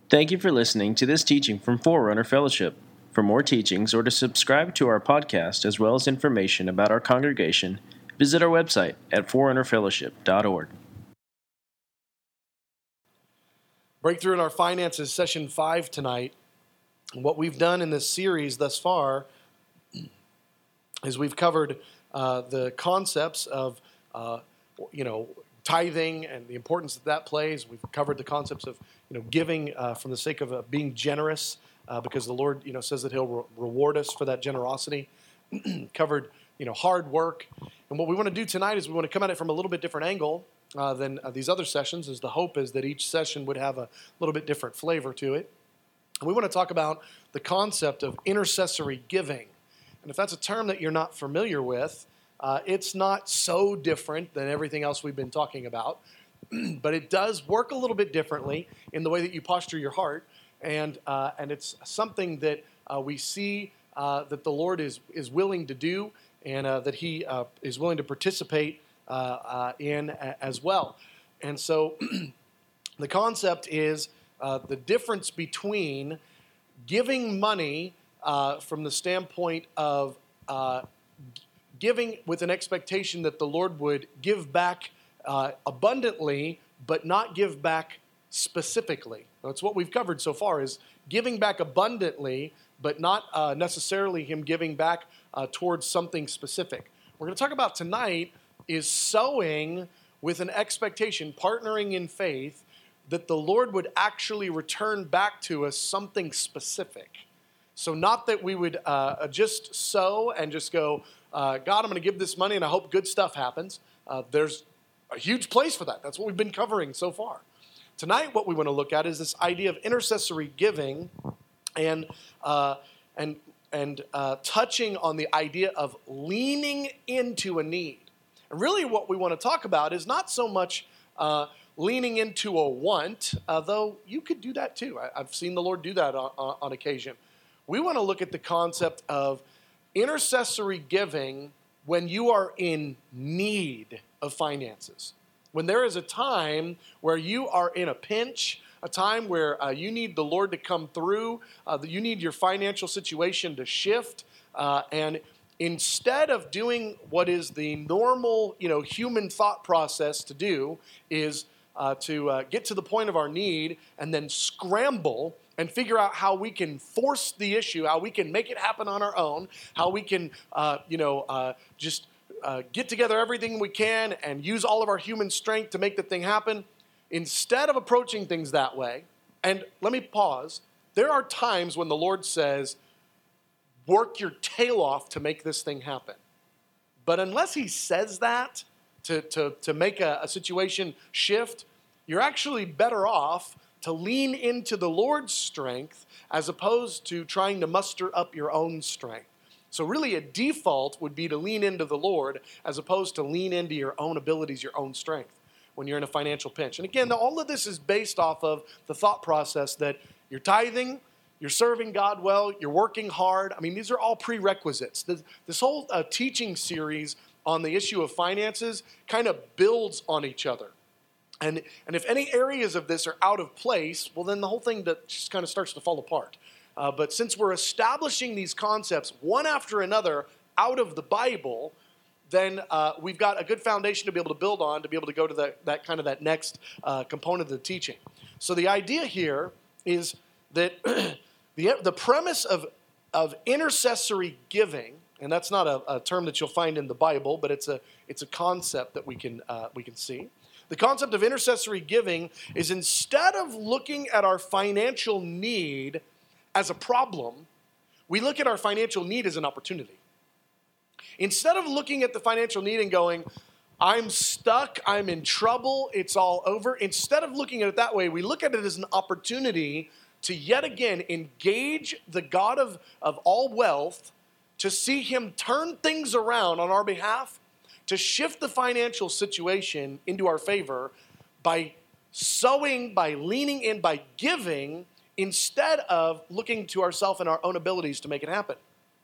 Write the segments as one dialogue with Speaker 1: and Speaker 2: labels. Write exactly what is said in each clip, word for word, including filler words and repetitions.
Speaker 1: Thank you for listening to this teaching from Forerunner Fellowship. For more teachings or to subscribe to our podcast as well as information about our congregation, visit our website at forerunner fellowship dot org.
Speaker 2: Breakthrough in our finances, session five tonight. What we've done in this series thus far is we've covered uh, the concepts of, uh, you know, tithing and the importance that that plays. We've covered the concepts of, you know, giving uh, from the sake of uh, being generous uh, because the Lord, you know, says that He'll re- reward us for that generosity. Covered, you know, hard work. And what we want to do tonight is we want to come at it from a little bit different angle uh, than uh, these other sessions. As the hope is that each session would have a little bit different flavor to it. And we want to talk about the concept of intercessory giving. And if that's a term that you're not familiar with, uh, it's not so different than everything else we've been talking about. But it does work a little bit differently in the way that you posture your heart. And uh, and it's something that uh, we see uh, that the Lord is, is willing to do and uh, that He uh, is willing to participate uh, uh, in a- as well. And so the concept is uh, the difference between giving money uh, from the standpoint of uh, giving with an expectation that the Lord would give back uh, abundantly, but not give back specifically. That's what we've covered so far, is giving back abundantly, but not uh, necessarily Him giving back uh, towards something specific. We're going to talk about tonight is sowing with an expectation, partnering in faith, that the Lord would actually return back to us something specific. So not that we would uh, just sow and just go, uh, God, I'm going to give this money and I hope good stuff happens. Uh, there's a huge place for that. That's what we've been covering so far. Tonight, what we want to look at is this idea of intercessory giving and uh, and and uh, touching on the idea of leaning into a need. And really what we want to talk about is not so much uh, leaning into a want, uh, though you could do that too. I, I've seen the Lord do that on, on, on occasion. We want to look at the concept of intercessory giving when you are in need of finances. When there is a time where you are in a pinch, a time where uh, you need the Lord to come through, uh, that you need your financial situation to shift, uh, and instead of doing what is the normal, you know, human thought process to do, is uh, to uh, get to the point of our need and then scramble and figure out how we can force the issue, how we can make it happen on our own, how we can, uh, you know, uh, just uh, get together everything we can and use all of our human strength to make the thing happen. Instead of approaching things that way, and let me pause, there are times when the Lord says, work your tail off to make this thing happen. But unless He says that to, to, to make a, a situation shift, you're actually better off to lean into the Lord's strength as opposed to trying to muster up your own strength. So really a default would be to lean into the Lord as opposed to lean into your own abilities, your own strength when you're in a financial pinch. And again, all of this is based off of the thought process that you're tithing, you're serving God well, you're working hard. I mean, these are all prerequisites. This, this whole uh, teaching series on the issue of finances kind of builds on each other. And, and if any areas of this are out of place, well, then the whole thing that just kind of starts to fall apart. Uh, but since we're establishing these concepts one after another out of the Bible, then uh, we've got a good foundation to be able to build on, to be able to go to that, that kind of that next uh, component of the teaching. So the idea here is that the, the premise of, of intercessory giving, and that's not a, a term that you'll find in the Bible, but it's a, it's a concept that we can, uh, we can see. The concept of intercessory giving is instead of looking at our financial need as a problem, we look at our financial need as an opportunity. Instead of looking at the financial need and going, I'm stuck, I'm in trouble, it's all over. Instead of looking at it that way, we look at it as an opportunity to yet again engage the God of, of all wealth to see Him turn things around on our behalf, to shift the financial situation into our favor by sowing, by leaning in, by giving, instead of looking to ourselves and our own abilities to make it happen.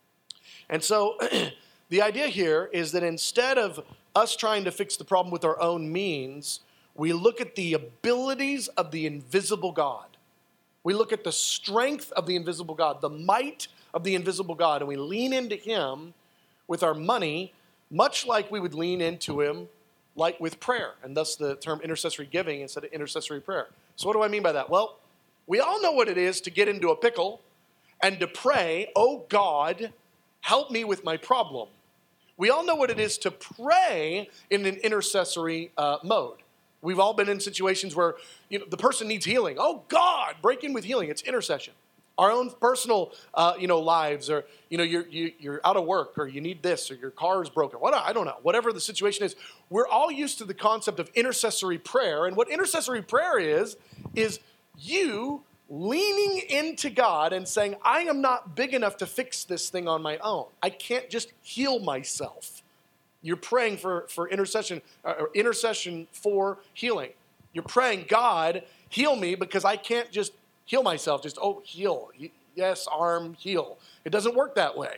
Speaker 2: And so the idea here is that instead of us trying to fix the problem with our own means, we look at the abilities of the invisible God. We look at the strength of the invisible God, the might of the invisible God, and we lean into him with our money, much like we would lean into him like with prayer, and thus the term intercessory giving instead of intercessory prayer. So what do I mean by that? Well, we all know what it is to get into a pickle and to pray, oh God, help me with my problem. We all know what it is to pray in an intercessory uh, mode. We've all been in situations where you know the person needs healing. Oh God, break in with healing. It's intercession. Our own personal, uh, you know, lives, or you know, you're you, you're out of work, or you need this, or your car is broken. What I don't know. Whatever the situation is, we're all used to the concept of intercessory prayer. And what intercessory prayer is is you leaning into God and saying, "I am not big enough to fix this thing on my own. I can't just heal myself." You're praying for, for intercession, uh, or intercession for healing. You're praying, God, heal me because I can't just heal myself. Just, oh, heal. Yes, arm, heal. It doesn't work that way.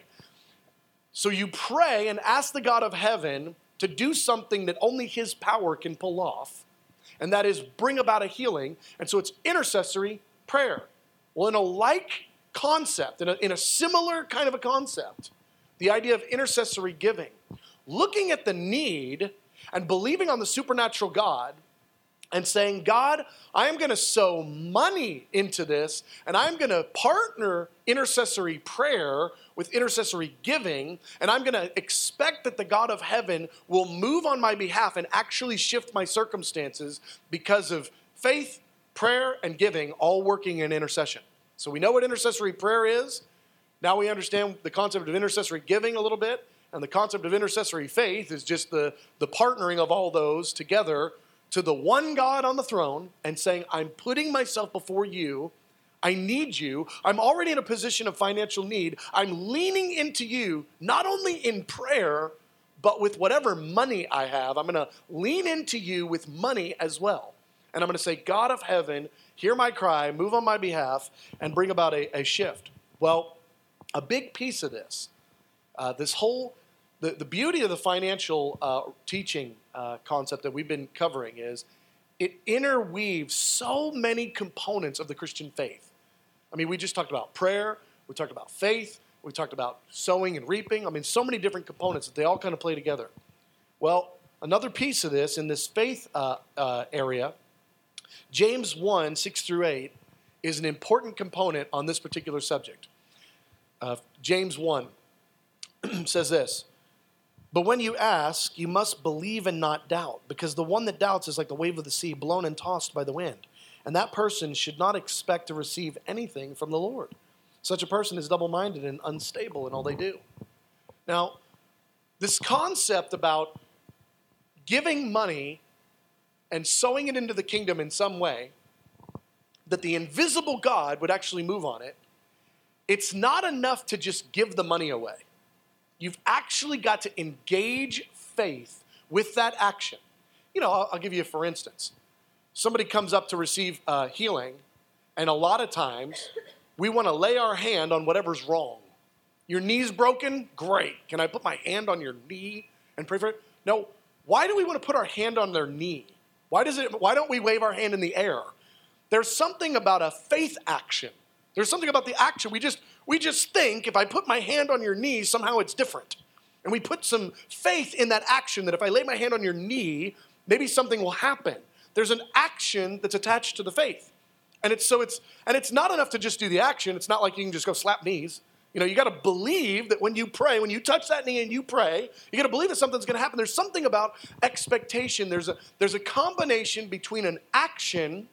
Speaker 2: So you pray and ask the God of heaven to do something that only his power can pull off, and that is bring about a healing. And so it's intercessory prayer. Well, in a like concept, in a, in a similar kind of a concept, the idea of intercessory giving, looking at the need and believing on the supernatural God and saying, God, I am going to sow money into this, and I'm going to partner intercessory prayer with intercessory giving, and I'm going to expect that the God of heaven will move on my behalf and actually shift my circumstances because of faith, prayer, and giving all working in intercession. So we know what intercessory prayer is. Now we understand the concept of intercessory giving a little bit. And the concept of intercessory faith is just the, the partnering of all those together to the one God on the throne and saying, I'm putting myself before you. I need you. I'm already in a position of financial need. I'm leaning into you, not only in prayer, but with whatever money I have. I'm going to lean into you with money as well. And I'm going to say, God of heaven, hear my cry, move on my behalf, and bring about a, a shift. Well, a big piece of this, uh, this whole The, the beauty of the financial uh, teaching uh, concept that we've been covering is it interweaves so many components of the Christian faith. I mean, we just talked about prayer, we talked about faith, we talked about sowing and reaping. I mean, so many different components that they all kind of play together. Well, another piece of this in this faith uh, uh, area, James one, six through eight, is an important component on this particular subject. Uh, James one says this, but when you ask, you must believe and not doubt, because the one that doubts is like the wave of the sea, blown and tossed by the wind. And that person should not expect to receive anything from the Lord. Such a person is double-minded and unstable in all they do. Now, this concept about giving money and sowing it into the kingdom in some way, that the invisible God would actually move on it, it's not enough to just give the money away. You've actually got to engage faith with that action. You know, I'll, I'll give you a for instance. Somebody comes up to receive uh, healing, and a lot of times we want to lay our hand on whatever's wrong. Your knee's broken? Great. Can I put my hand on your knee and pray for it? No. Why do we want to put our hand on their knee? Why does it? Why don't we wave our hand in the air? There's something about a faith action. There's something about the action. We just we just think if I put my hand on your knee, somehow it's different. And we put some faith in that action that if I lay my hand on your knee, maybe something will happen. There's an action that's attached to the faith. And it's so it's and it's not enough to just do the action. It's not like you can just go slap knees. You know, you got to believe that when you pray, when you touch that knee and you pray, you got to believe that something's going to happen. There's something about expectation. There's a there's a combination between an action,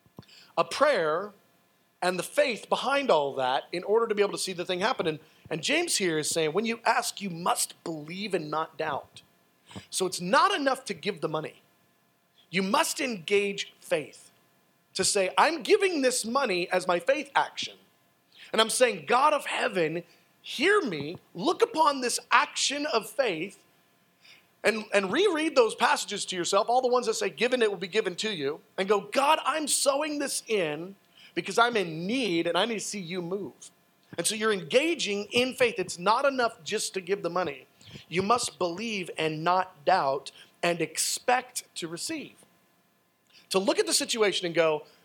Speaker 2: a prayer, and the faith behind all that in order to be able to see the thing happen. And, and James here is saying, when you ask, you must believe and not doubt. So it's not enough to give the money. You must engage faith to say, I'm giving this money as my faith action. And I'm saying, God of heaven, hear me, look upon this action of faith, and, and reread those passages to yourself, all the ones that say, given it will be given to you, and go, God, I'm sowing this in because I'm in need and I need to see you move. And so you're engaging in faith. It's not enough just to give the money. You must believe and not doubt and expect to receive. To look at the situation and go,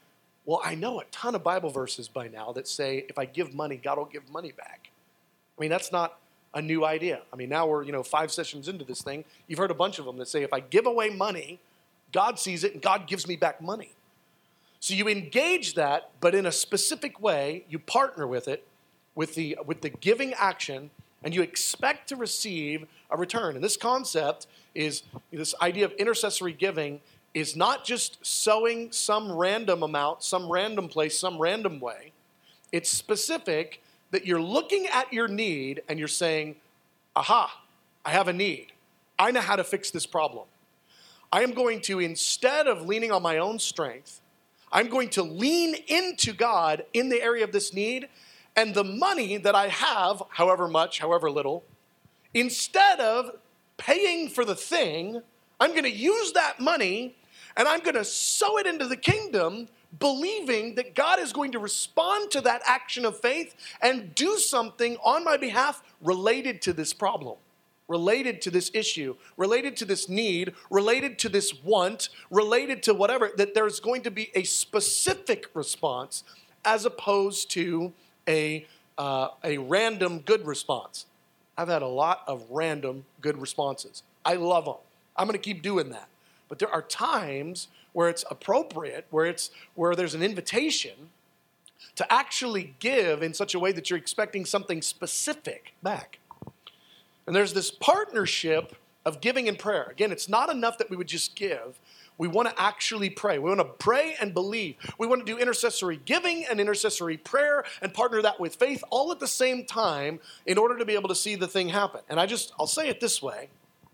Speaker 2: Well, I know a ton of Bible verses by now that say if I give money, God will give money back. I mean, that's not a new idea. I mean, now we're, you know, five sessions into this thing. You've heard a bunch of them that say if I give away money, God sees it and God gives me back money. So you engage that, but in a specific way, you partner with it, with the with the giving action, and you expect to receive a return. And this concept is, this idea of intercessory giving is not just sowing some random amount, some random place, some random way. It's specific that you're looking at your need and you're saying, aha, I have a need. I know how to fix this problem. I am going to, instead of leaning on my own strength, I'm going to lean into God in the area of this need, and the money that I have, however much, however little, instead of paying for the thing, I'm going to use that money and I'm going to sow it into the kingdom, believing that God is going to respond to that action of faith and do something on my behalf related to this problem, related to this issue, related to this need, related to this want, related to whatever, that there's going to be a specific response as opposed to a, uh, a random good response. I've had a lot of random good responses. I love them. I'm going to keep doing that. But there are times where it's appropriate, where it's where there's an invitation to actually give in such a way that you're expecting something specific back. And there's this partnership of giving and prayer. Again, it's not enough that we would just give. We want to actually pray. We want to pray and believe. We want to do intercessory giving and intercessory prayer and partner that with faith all at the same time in order to be able to see the thing happen. And I just, I'll say it this way.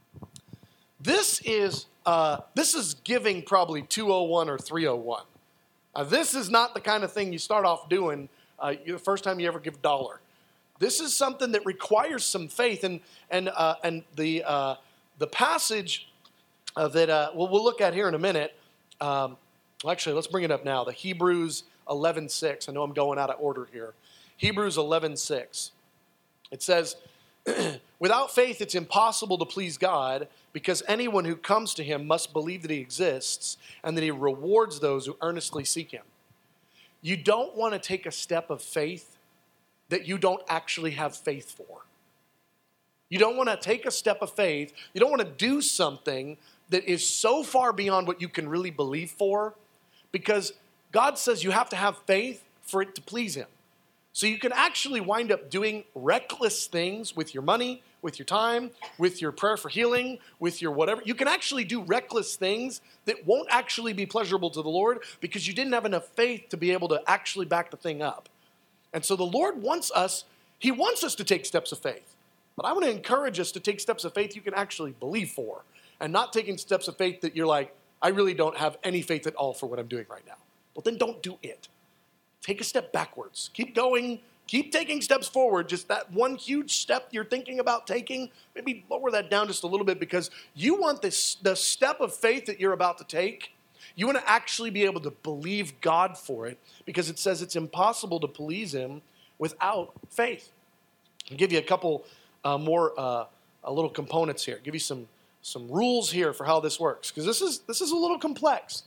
Speaker 2: This is uh, this is giving probably two oh one or three oh one. Uh, this is not the kind of thing you start off doing uh, the first time you ever give a dollar. This is something that requires some faith, and and uh, and the uh, the passage uh, that uh, we'll, we'll look at here in a minute. Um, well, actually, let's bring it up now. The Hebrews eleven six. I know I'm going out of order here. Hebrews eleven six. It says, without faith, it's impossible to please God, because anyone who comes to him must believe that he exists and that he rewards those who earnestly seek him. You don't want to take a step of faith that you don't actually have faith for. You don't want to take a step of faith. You don't want to do something that is so far beyond what you can really believe for, because God says you have to have faith for it to please him. So you can actually wind up doing reckless things with your money, with your time, with your prayer for healing, with your whatever. You can actually do reckless things that won't actually be pleasurable to the Lord because you didn't have enough faith to be able to actually back the thing up. And so the Lord wants us, he wants us to take steps of faith. But I want to encourage us to take steps of faith you can actually believe for, and not taking steps of faith that you're like, I really don't have any faith at all for what I'm doing right now. Well, then don't do it. Take a step backwards. Keep going. Keep taking steps forward. Just that one huge step you're thinking about taking, maybe lower that down just a little bit, because you want this, the step of faith that you're about to take, you want to actually be able to believe God for it, because it says it's impossible to please him without faith. I'll give you a couple uh, more uh, a little components here. I'll give you some some rules here for how this works, because this is this is a little complex.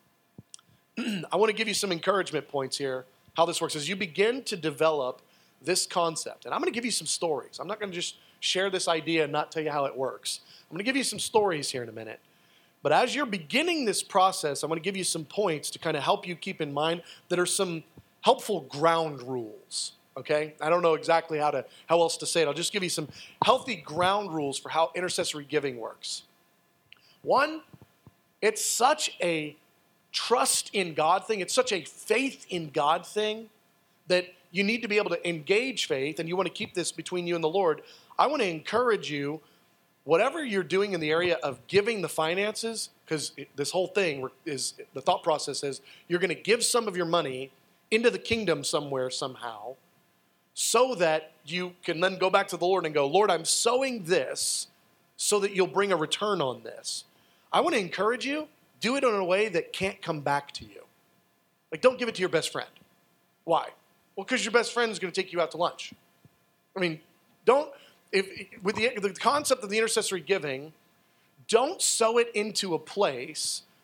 Speaker 2: I want to give you some encouragement points here, how this works as you begin to develop this concept. And I'm going to give you some stories. I'm not going to just share this idea and not tell you how it works. I'm going to give you some stories here in a minute. But as you're beginning this process, I'm going to give you some points to kind of help you keep in mind that are some helpful ground rules. Okay? I don't know exactly how to how else to say it. I'll just give you some healthy ground rules for how intercessory giving works. One, it's such a trust in God thing. It's such a faith in God thing that you need to be able to engage faith, and you want to keep this between you and the Lord. I want to encourage you, whatever you're doing in the area of giving the finances, because this whole thing is, the thought process is, you're going to give some of your money into the kingdom somewhere, somehow, so that you can then go back to the Lord and go, Lord, I'm sowing this so that you'll bring a return on this. I want to encourage you, do it in a way that can't come back to you. Like, don't give it to your best friend. Why? Well, because your best friend is going to take you out to lunch. I mean, don't, if with the, the concept of the intercessory giving, don't sow it into a place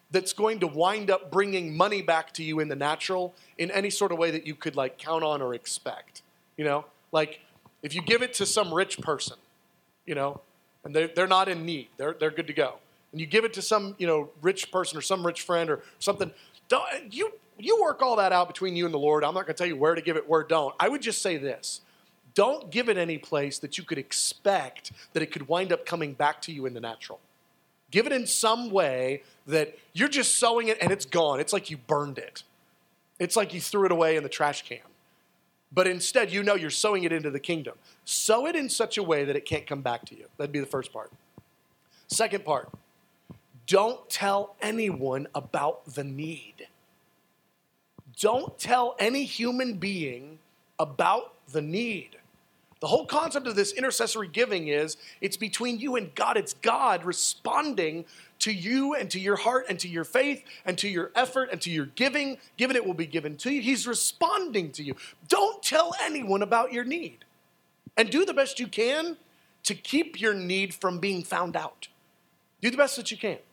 Speaker 2: that's going to wind up bringing money back to you in the natural in any sort of way that you could like count on or expect. You know, like if you give it to some rich person, you know, and they're, they're not in need, they're, they're good to go. And you give it to some, you know, rich person or some rich friend or something, don't, you, you work all that out between you and the Lord. I'm not going to tell you where to give it, where don't. I would just say this. Don't give it any place that you could expect that it could wind up coming back to you in the natural. Give it in some way that you're just sowing it and it's gone. It's like you burned it. It's like you threw it away in the trash can. But instead, you know you're sowing it into the kingdom. Sow it in such a way that it can't come back to you. That'd be the first part. Second part, don't tell anyone about the need. Don't tell any human being about the need. The whole concept of this intercessory giving is it's between you and God. It's God responding to you and to your heart and to your faith and to your effort and to your giving. Given it will be given to you. He's responding to you. Don't tell anyone about your need. And do the best you can to keep your need from being found out. Do the best that you can.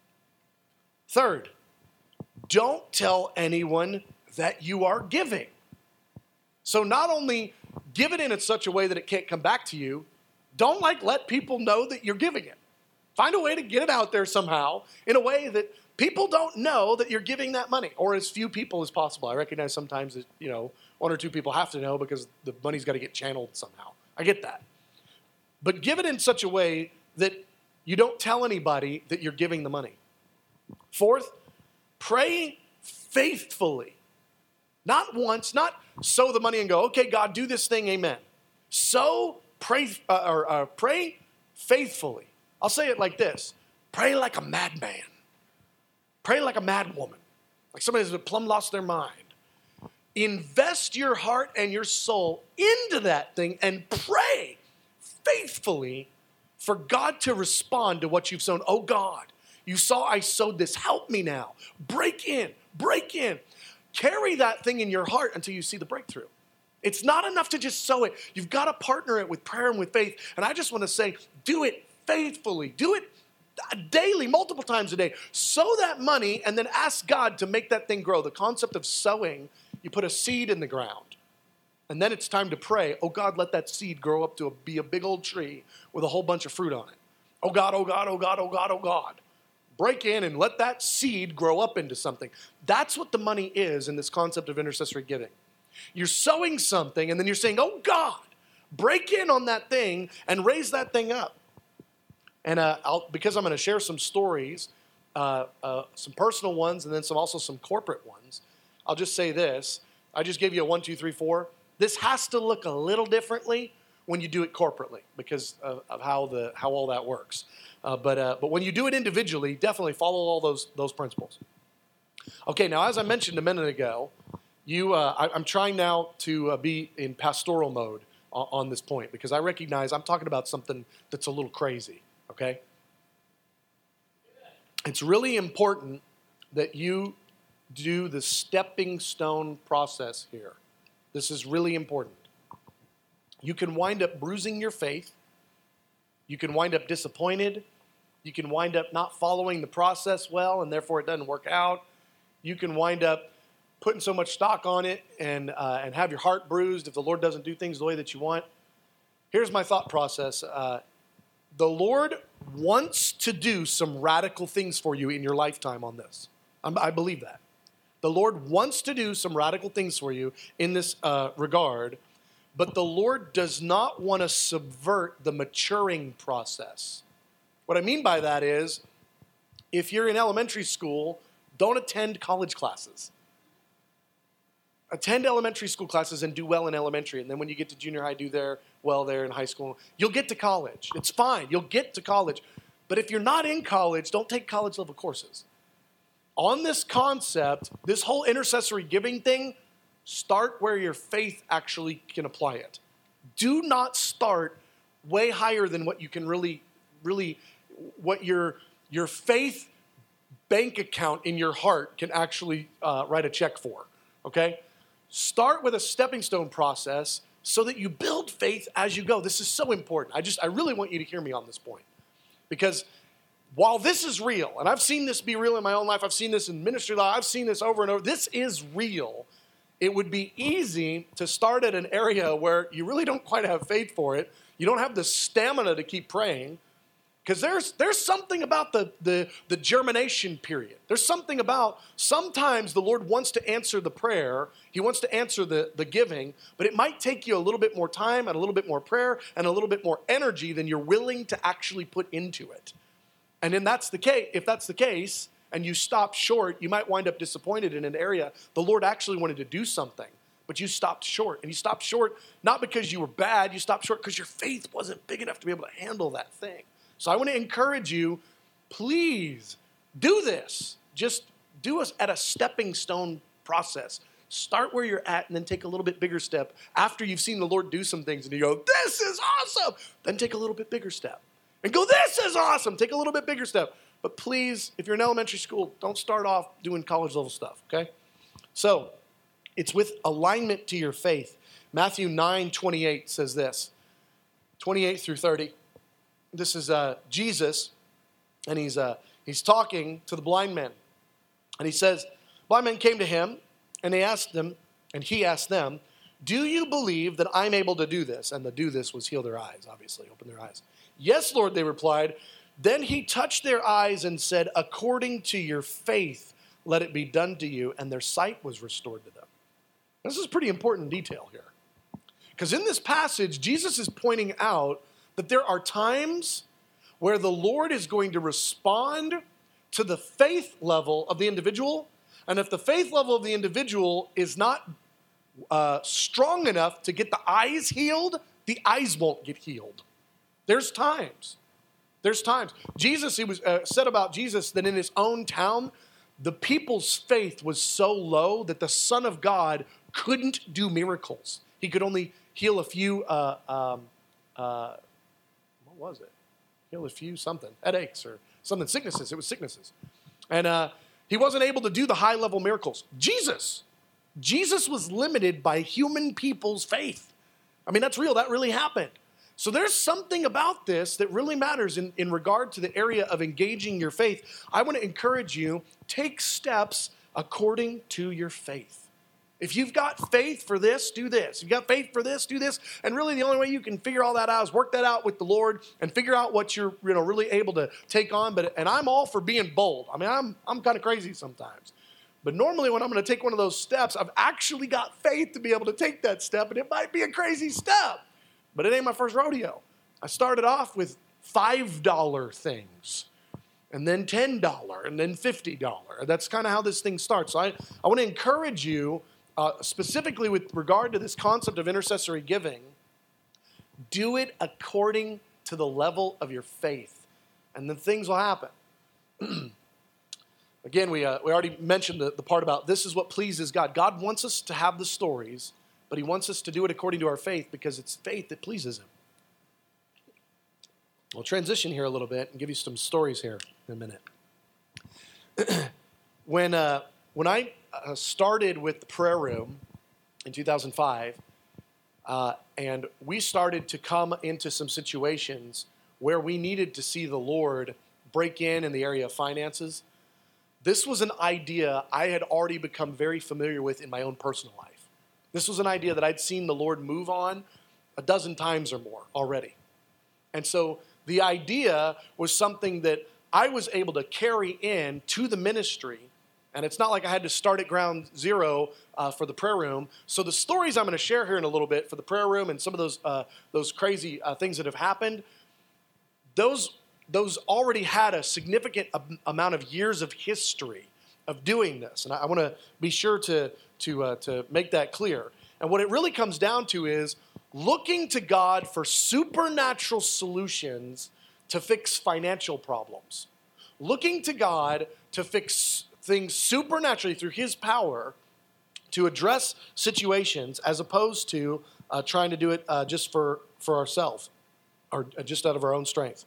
Speaker 2: Third, don't tell anyone that you are giving. So not only give it in such a way that it can't come back to you, don't like let people know that you're giving it. Find a way to get it out there somehow in a way that people don't know that you're giving that money, or as few people as possible. I recognize sometimes that, you know, one or two people have to know because the money's got to get channeled somehow. I get that. But give it in such a way that you don't tell anybody that you're giving the money. Fourth, pray faithfully. Not once, not sow the money and go, okay, God, do this thing, amen. Sow, pray, uh, or uh, pray faithfully. I'll say it like this. Pray like a madman. Pray like a madwoman. Like somebody who's plumb lost their mind. Invest your heart and your soul into that thing and pray faithfully for God to respond to what you've sown. Oh God, you saw I sowed this. Help me now. Break in, break in. Carry that thing in your heart until you see the breakthrough. It's not enough to just sow it. You've got to partner it with prayer and with faith. And I just want to say, do it faithfully. Do it daily, multiple times a day. Sow that money and then ask God to make that thing grow. The concept of sowing, you put a seed in the ground. And then it's time to pray, oh God, let that seed grow up to a, be a big old tree with a whole bunch of fruit on it. Oh God, oh God, oh God, oh God, oh God. Break in and let that seed grow up into something. That's what the money is in this concept of intercessory giving. You're sowing something and then you're saying, oh God, break in on that thing and raise that thing up. And uh, I'll, because I'm going to share some stories, uh, uh, some personal ones and then some also some corporate ones, I'll just say this. I just gave you a one, two, three, four. This has to look a little differently when you do it corporately because of, of how the how all that works. Uh, but uh, but when you do it individually, definitely follow all those those principles. Okay, now as I mentioned a minute ago, you uh, I, I'm trying now to uh, be in pastoral mode on, on this point because I recognize I'm talking about something that's a little crazy. Okay, it's really important that you do the stepping stone process here. This is really important. You can wind up bruising your faith. You can wind up disappointed. You can wind up not following the process well, and therefore it doesn't work out. You can wind up putting so much stock on it and, uh, and have your heart bruised if the Lord doesn't do things the way that you want. Here's my thought process. Uh, the Lord wants to do some radical things for you in your lifetime on this. I'm, I believe that. The Lord wants to do some radical things for you in this uh, regard, but the Lord does not want to subvert the maturing process. What I mean by that is, if you're in elementary school, don't attend college classes. Attend elementary school classes and do well in elementary, and then when you get to junior high, do there well there in high school. You'll get to college. It's fine. You'll get to college. But if you're not in college, don't take college level courses. On this concept, this whole intercessory giving thing, start where your faith actually can apply it. Do not start way higher than what you can really, really, what your, your faith bank account in your heart can actually uh, write a check for, okay? Start with a stepping stone process so that you build faith as you go. This is so important. I just, I really want you to hear me on this point because while this is real, and I've seen this be real in my own life, I've seen this in ministry life, I've seen this over and over, this is real. It would be easy to start at an area where you really don't quite have faith for it. You don't have the stamina to keep praying. Because there's there's something about the, the, the germination period. There's something about sometimes the Lord wants to answer the prayer. He wants to answer the, the giving. But it might take you a little bit more time and a little bit more prayer and a little bit more energy than you're willing to actually put into it. And then that's the case. If that's the case and you stop short, you might wind up disappointed in an area the Lord actually wanted to do something. But you stopped short. And you stopped short not because you were bad. You stopped short because your faith wasn't big enough to be able to handle that thing. So I want to encourage you, please do this. Just do us at a stepping stone process. Start where you're at and then take a little bit bigger step. After you've seen the Lord do some things and you go, this is awesome, then take a little bit bigger step. And go, this is awesome, take a little bit bigger step. But please, if you're in elementary school, don't start off doing college level stuff, okay? So it's with alignment to your faith. Matthew nine twenty-eight says this, twenty-eight through thirty. This is uh, Jesus, and he's uh, he's talking to the blind men. And he says, blind men came to him, and they asked them, and he asked them, do you believe that I'm able to do this? And the do this was heal their eyes, obviously, open their eyes. Yes, Lord, they replied. Then he touched their eyes and said, according to your faith, let it be done to you. And their sight was restored to them. This is pretty important detail here. Because in this passage, Jesus is pointing out that there are times where the Lord is going to respond to the faith level of the individual. And if the faith level of the individual is not uh, strong enough to get the eyes healed, the eyes won't get healed. There's times. There's times. Jesus, it was uh, said about Jesus that in his own town, the people's faith was so low that the Son of God couldn't do miracles. He could only heal a few uh, um, uh, What was it? Heal a few something, headaches or something, sicknesses. It was sicknesses. And uh, he wasn't able to do the high-level miracles. Jesus, Jesus was limited by human people's faith. I mean, that's real. That really happened. So there's something about this that really matters in, in regard to the area of engaging your faith. I want to encourage you, take steps according to your faith. If you've got faith for this, do this. If you've got faith for this, do this. And really the only way you can figure all that out is work that out with the Lord and figure out what you're you know, really able to take on. But And I'm all for being bold. I mean, I'm, I'm kind of crazy sometimes. But normally when I'm going to take one of those steps, I've actually got faith to be able to take that step. And it might be a crazy step, but it ain't my first rodeo. I started off with five dollar things, and then ten dollars, and then fifty dollars. That's kind of how this thing starts. So I, I want to encourage you, Uh, specifically with regard to this concept of intercessory giving, do it according to the level of your faith, and then things will happen. Again, we uh, we already mentioned the, the part about this is what pleases God. God wants us to have the stories, but he wants us to do it according to our faith because it's faith that pleases him. We'll transition here a little bit and give you some stories here in a minute. when uh, when I Uh, started with the prayer room in two thousand five, uh, and we started to come into some situations where we needed to see the Lord break in in the area of finances. This was an idea I had already become very familiar with in my own personal life. This was an idea that I'd seen the Lord move on a dozen times or more already. And so the idea was something that I was able to carry in to the ministry. And it's not like I had to start at ground zero uh, for the prayer room. So the stories I'm going to share here in a little bit for the prayer room and some of those uh, those crazy uh, things that have happened, those those already had a significant ab- amount of years of history of doing this. And I, I want to be sure to to uh, to make that clear. And what it really comes down to is looking to God for supernatural solutions to fix financial problems. Looking to God to fix things supernaturally through his power to address situations as opposed to uh, trying to do it uh, just for, for ourselves or just out of our own strength.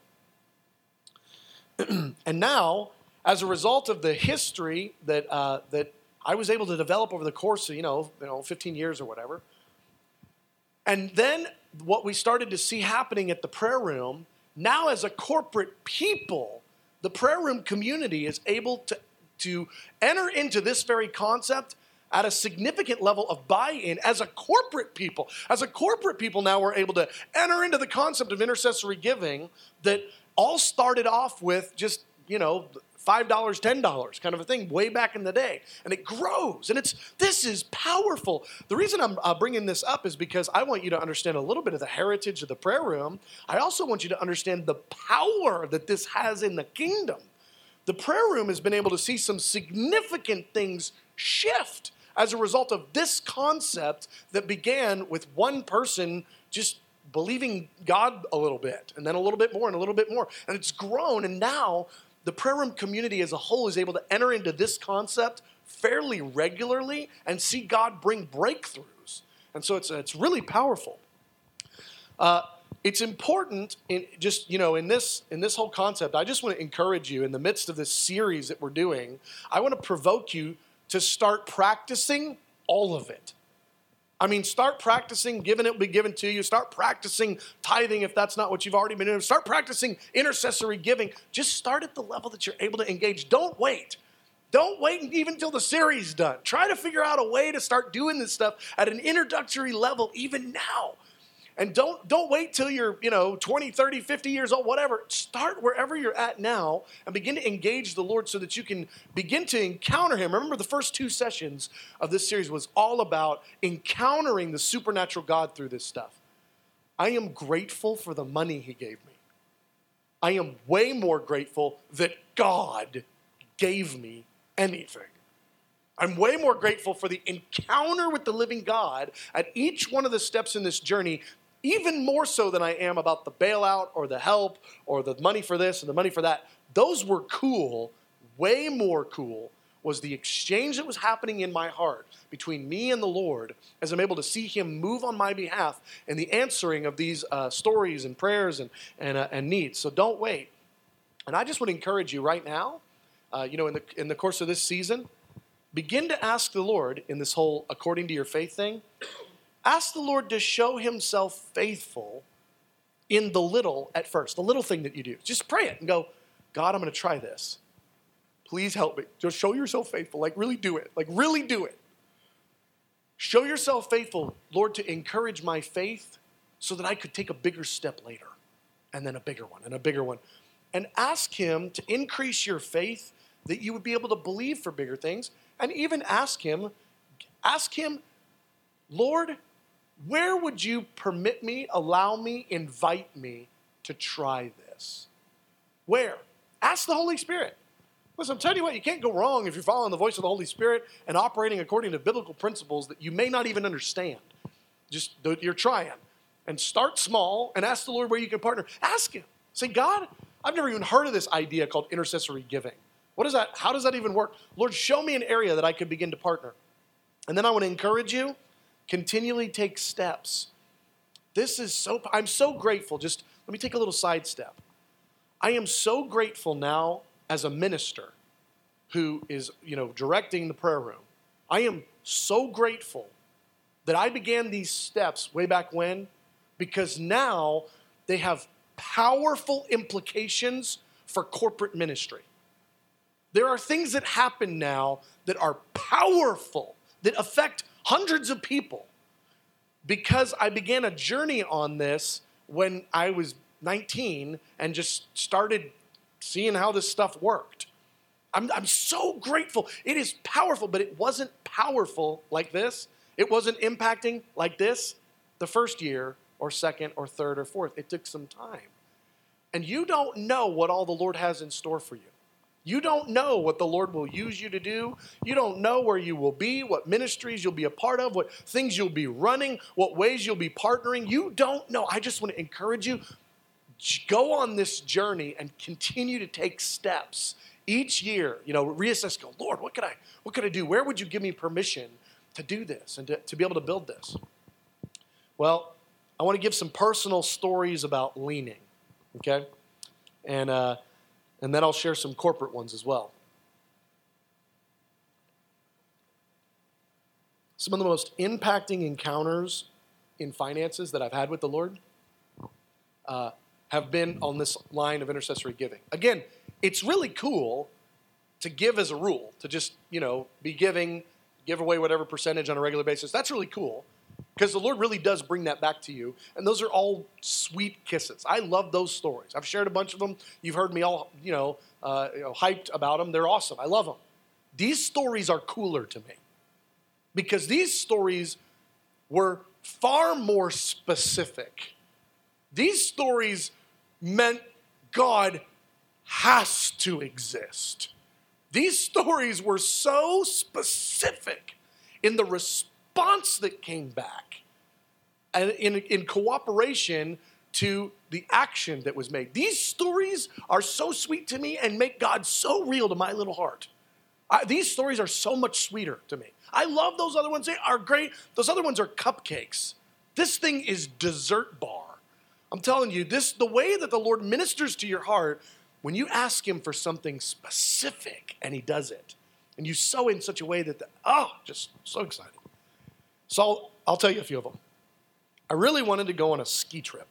Speaker 2: And now, as a result of the history that uh, that I was able to develop over the course of, you know, you know, fifteen years or whatever, and then what we started to see happening at the prayer room, now as a corporate people, the prayer room community is able to, to enter into this very concept at a significant level of buy-in as a corporate people. As a corporate people now, we're able to enter into the concept of intercessory giving that all started off with just, you know, five dollars, ten dollars kind of a thing way back in the day. And it grows. And it's this is powerful. The reason I'm uh, bringing this up is because I want you to understand a little bit of the heritage of the prayer room. I also want you to understand the power that this has in the kingdom. The prayer room has been able to see some significant things shift as a result of this concept that began with one person just believing God a little bit, and then a little bit more, and a little bit more. And it's grown, and now the prayer room community as a whole is able to enter into this concept fairly regularly and see God bring breakthroughs. And so it's, it's really powerful. Uh, it's important in just, you know, in this, in this whole concept, I just want to encourage you in the midst of this series that we're doing, I want to provoke you to start practicing all of it. I mean, start practicing giving it will be given to you. Start practicing tithing if that's not what you've already been doing. Start practicing intercessory giving. Just start at the level that you're able to engage. Don't wait. Don't wait even until the series is done. Try to figure out a way to start doing this stuff at an introductory level even now. And don't, don't wait till you're, you know, twenty, thirty, fifty years old, whatever. Start wherever you're at now and begin to engage the Lord so that you can begin to encounter him. Remember, the first two sessions of this series was all about encountering the supernatural God through this stuff. I am grateful for the money he gave me. I am way more grateful that God gave me anything. I'm way more grateful for the encounter with the living God at each one of the steps in this journey, even more so than I am about the bailout or the help or the money for this and the money for that. Those were cool. Way more cool was the exchange that was happening in my heart between me and the Lord as I'm able to see him move on my behalf and the answering of these uh, stories and prayers and, and, uh, and needs. So don't wait. And I just want to encourage you right now, uh, you know, in the, in the course of this season, begin to ask the Lord in this whole according to your faith thing, ask the Lord to show himself faithful in the little at first, the little thing that you do. Just pray it and go, God, I'm going to try this. Please help me. Just show yourself faithful. Like really do it. Like really do it. Show yourself faithful, Lord, to encourage my faith so that I could take a bigger step later and then a bigger one and a bigger one. And ask him to increase your faith that you would be able to believe for bigger things. And even ask him, ask him, Lord, where would you permit me, allow me, invite me to try this? Where? Ask the Holy Spirit. Listen, I'm telling you what, you can't go wrong if you're following the voice of the Holy Spirit and operating according to biblical principles that you may not even understand. Just, you're trying. And start small and ask the Lord where you can partner. Ask him. Say, God, I've never even heard of this idea called intercessory giving. What is that? How does that even work? Lord, show me an area that I could begin to partner. And then I want to encourage you, continually take steps. This is so, I'm so grateful. Just let me take a little sidestep. I am so grateful now as a minister who is, you know, directing the prayer room. I am so grateful that I began these steps way back when, because now they have powerful implications for corporate ministry. There are things that happen now that are powerful, that affect hundreds of people, because I began a journey on this when I was nineteen and just started seeing how this stuff worked. I'm, I'm so grateful. It is powerful, but it wasn't powerful like this. It wasn't impacting like this the first year or second or third or fourth. It took some time. And you don't know what all the Lord has in store for you. You don't know what the Lord will use you to do. You don't know where you will be, what ministries you'll be a part of, what things you'll be running, what ways you'll be partnering. You don't know. I just want to encourage you, go on this journey and continue to take steps each year. You know, reassess, go, Lord, what could I, what could I do? Where would you give me permission to do this and to, to be able to build this? Well, I want to give some personal stories about leaning, okay? And, uh, And then I'll share some corporate ones as well. Some of the most impacting encounters in finances that I've had with the Lord uh, have been on this line of intercessory giving. Again, it's really cool to give as a rule, to just, you know, be giving, give away whatever percentage on a regular basis. That's really cool because the Lord really does bring that back to you. And those are all sweet kisses. I love those stories. I've shared a bunch of them. You've heard me all, you know, uh, you know hyped about them. They're awesome. I love them. These stories are cooler to me because these stories were far more specific. These stories meant God has to exist. These stories were so specific in the response that came back and in, in cooperation to the action that was made. These stories are so sweet to me and make God so real to my little heart. I, these stories are so much sweeter to me. I love those other ones. They are great. Those other ones are cupcakes. This thing is dessert bar. I'm telling you, this the way that the Lord ministers to your heart when you ask him for something specific and he does it. And you sow in such a way that, the, oh, just so excited. So I'll, I'll tell you a few of them. I really wanted to go on a ski trip.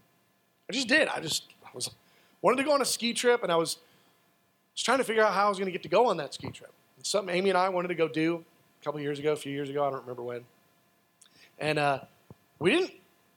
Speaker 2: I just did. I just I was wanted to go on a ski trip, and I was, was trying to figure out how I was going to get to go on that ski trip. It's something Amy and I wanted to go do a couple years ago, a few years ago. I don't remember when. And uh, we didn't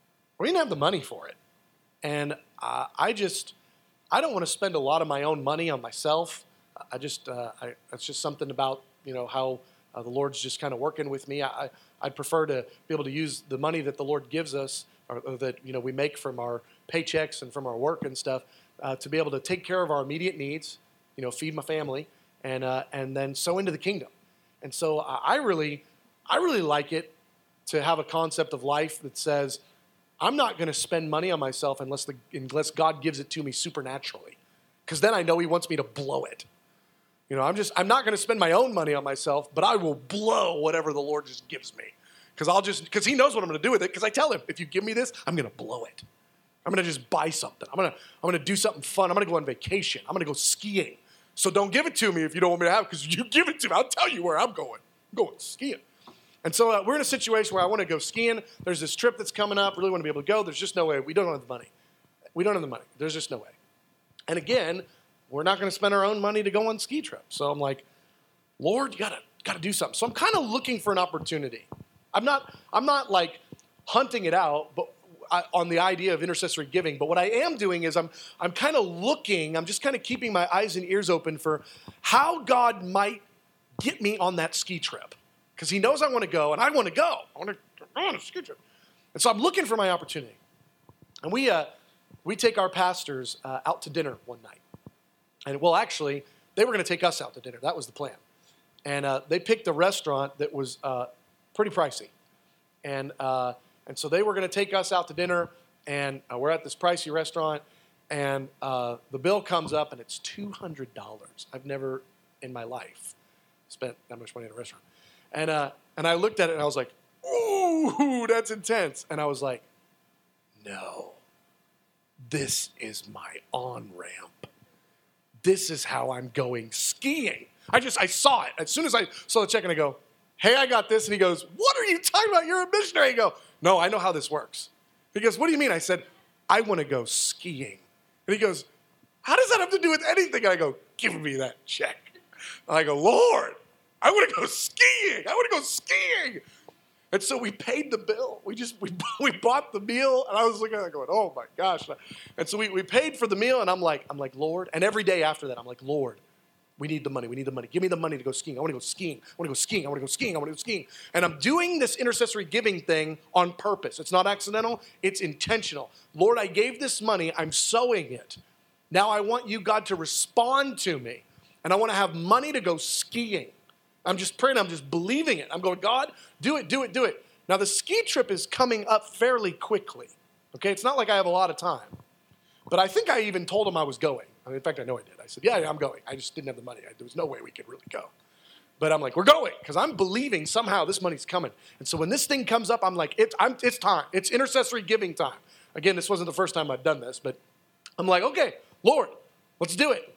Speaker 2: we didn't have the money for it. And uh, I just, I don't want to spend a lot of my own money on myself. I just, uh, I, it's just something about, you know, how uh, the Lord's just kind of working with me. I, I'd prefer to be able to use the money that the Lord gives us, or, or that, you know, we make from our paychecks and from our work and stuff, uh, to be able to take care of our immediate needs, you know, feed my family, and uh, and then sow into the kingdom. And so uh, I really, I really like it to have a concept of life that says, I'm not going to spend money on myself unless the unless God gives it to me supernaturally, because then I know he wants me to blow it. You know, I'm just I'm not going to spend my own money on myself, but I will blow whatever the Lord just gives me, because I'll just because he knows what I'm going to do with it. Because I tell him, if you give me this, I'm going to blow it. I'm going to just buy something. I'm going to I'm going to do something fun. I'm going to go on vacation. I'm going to go skiing. So don't give it to me if you don't want me to have it, because you give it to me, I'll tell you where I'm going. I'm going skiing. And so uh, we're in a situation where I want to go skiing. There's this trip that's coming up. Really want to be able to go. There's just no way. We don't have the money. We don't have the money. There's just no way. And again, we're not going to spend our own money to go on ski trips. So I'm like, Lord, you gotta gotta do something. So I'm kind of looking for an opportunity. I'm not I'm not like hunting it out, but I, on the idea of intercessory giving. But what I am doing is I'm I'm kind of looking. I'm just kind of keeping my eyes and ears open for how God might get me on that ski trip. Because he knows I want to go, and I want to go. I want to go on a ski trip. And so I'm looking for my opportunity. And we uh, we take our pastors uh, out to dinner one night. And, well, actually, they were going to take us out to dinner. That was the plan. And uh, they picked a restaurant that was uh, pretty pricey. And uh, and so they were going to take us out to dinner, and uh, we're at this pricey restaurant, and uh, the bill comes up, and it's two hundred dollars. I've never in my life spent that much money at a restaurant. And uh, and I looked at it and I was like, ooh, that's intense. And I was like, no, this is my on-ramp. This is how I'm going skiing. I just, I saw it. As soon as I saw the check and I go, hey, I got this. And he goes, what are you talking about? You're a missionary. I go, no, I know how this works. He goes, what do you mean? I said, I want to go skiing. And he goes, how does that have to do with anything? And I go, give me that check. And I go, Lord, I want to go skiing. I want to go skiing. And so we paid the bill. We just, we, we bought the meal. And I was looking at it going, oh my gosh. And so we, we paid for the meal. And I'm like, I'm like, Lord. And every day after that, I'm like, Lord, we need the money. We need the money. Give me the money to go skiing. I want to go skiing. I want to go skiing. I want to go skiing. I want to go skiing. And I'm doing this intercessory giving thing on purpose. It's not accidental. It's intentional. Lord, I gave this money. I'm sowing it. Now I want you, God, to respond to me. And I want to have money to go skiing. I'm just praying. I'm just believing it. I'm going, God, do it, do it, do it. Now, the ski trip is coming up fairly quickly. Okay? It's not like I have a lot of time. But I think I even told him I was going. I mean, in fact, I know I did. I said, yeah, yeah, I'm going. I just didn't have the money. I, there was no way we could really go. But I'm like, we're going, because I'm believing somehow this money's coming. And so when this thing comes up, I'm like, it's, I'm, it's time. It's intercessory giving time. Again, this wasn't the first time I'd done this, but I'm like, okay, Lord, let's do it.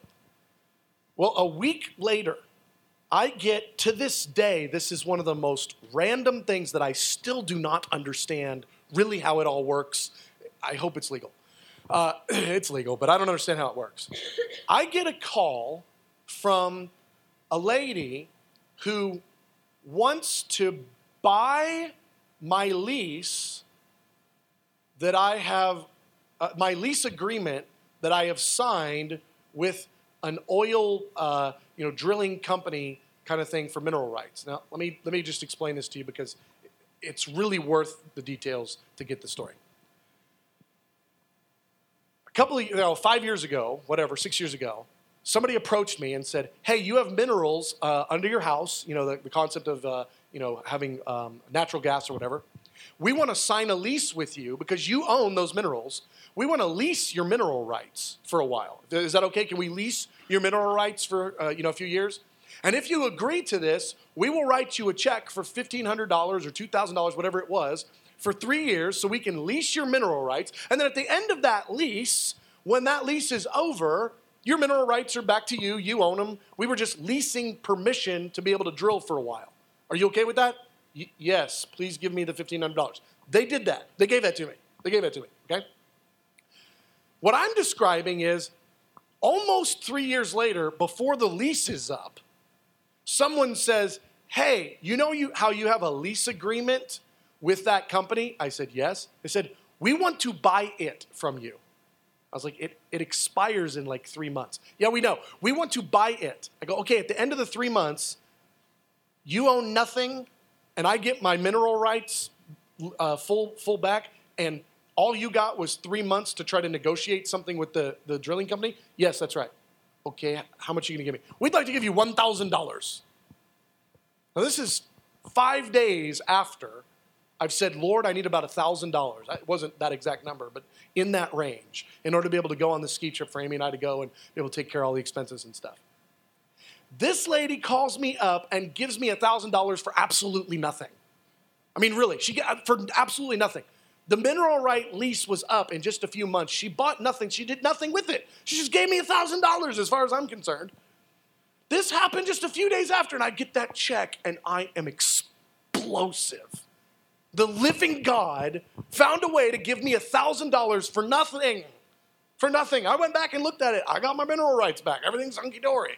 Speaker 2: Well, a week later, I get, to this day, this is one of the most random things that I still do not understand really how it all works. I hope it's legal. Uh, it's legal, but I don't understand how it works. I get a call from a lady who wants to buy my lease that I have, uh, my lease agreement that I have signed with an oil, uh, you know, drilling company kind of thing for mineral rights. Now, let me let me just explain this to you because it's really worth the details to get the story. A couple of, you know, five years ago, whatever, six years ago, somebody approached me and said, hey, you have minerals uh, under your house, you know, the, the concept of, uh, you know, having um, natural gas or whatever. We want to sign a lease with you because you own those minerals. We want to lease your mineral rights for a while. Is that okay? Can we lease your mineral rights for, uh, you know, a few years? And if you agree to this, we will write you a check for fifteen hundred dollars or two thousand dollars, whatever it was, for three years so we can lease your mineral rights. And then at the end of that lease, when that lease is over, your mineral rights are back to you. You own them. We were just leasing permission to be able to drill for a while. Are you okay with that? Y- yes, please give me the fifteen hundred dollars. They did that. They gave that to me. They gave that to me, okay? What I'm describing is almost three years later, before the lease is up, someone says, hey, you know you how you have a lease agreement with that company? I said, yes. They said, we want to buy it from you. I was like, it, it expires in like three months. Yeah, we know. We want to buy it. I go, okay, at the end of the three months, you own nothing, and I get my mineral rights uh, full full back, and all you got was three months to try to negotiate something with the, the drilling company? Yes, that's right. Okay, how much are you going to give me? We'd like to give you one thousand dollars. Now, this is five days after I've said, Lord, I need about one thousand dollars. It wasn't that exact number, but in that range, in order to be able to go on the ski trip for Amy and I to go and be able to take care of all the expenses and stuff. This lady calls me up and gives me one thousand dollars for absolutely nothing. I mean, really, she got for absolutely nothing. The mineral right lease was up in just a few months. She bought nothing. She did nothing with it. She just gave me one thousand dollars as far as I'm concerned. This happened just a few days after, and I get that check, and I am explosive. The living God found a way to give me one thousand dollars for nothing. For nothing. I went back and looked at it. I got my mineral rights back. Everything's hunky-dory.